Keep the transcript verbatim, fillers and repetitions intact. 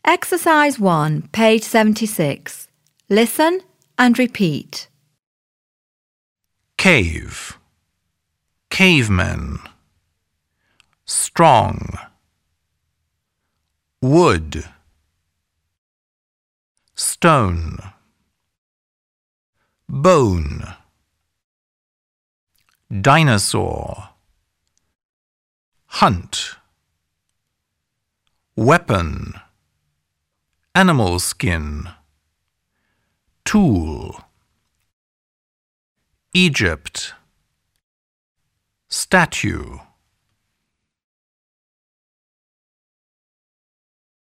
Exercise one, page seventy-six. Listen and repeat. Cave, cavemen. Strong, wood. Stone, bone. Dinosaur, hunt. Weapon, animal skin. Tool, Egypt. Statue.